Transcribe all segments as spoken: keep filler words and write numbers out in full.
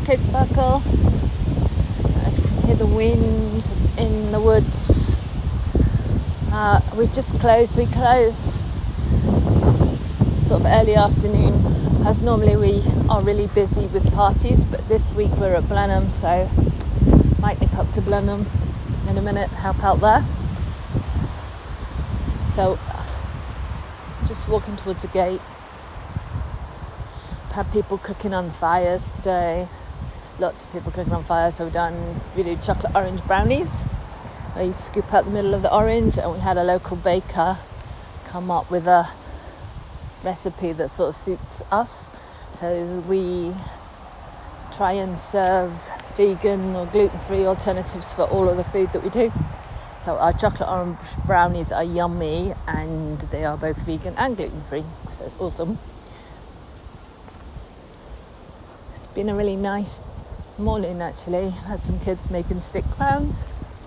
kids buckle. If you can hear the wind in the woods. Uh, we've just closed. We close sort of early afternoon, as normally we are really busy with parties, but this week we're at Blenheim, so might nip up to Blenheim in a minute, help out there. So just walking towards the gate. I've had people cooking on fires today, lots of people cooking on fires. So we've done we do chocolate orange brownies. We scoop out the middle of the orange, and we had a local baker come up with a recipe that sort of suits us. So we try and serve vegan or gluten-free alternatives for all of the food that we do. So our chocolate orange brownies are yummy, and they are both vegan and gluten-free. So it's awesome. It's been a really nice morning, actually. I had some kids making stick crowns,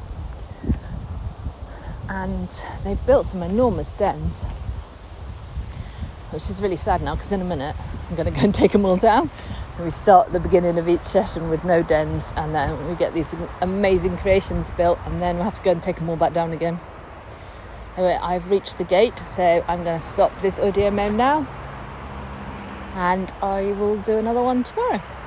and they've built some enormous dens, which is really sad now, because in a minute I'm going to go and take them all down. So we start at the beginning of each session with no dens, and then we get these amazing creations built, and then we'll have to go and take them all back down again. Anyway, I've reached the gate, so I'm going to stop this audio mode now, and I will do another one tomorrow.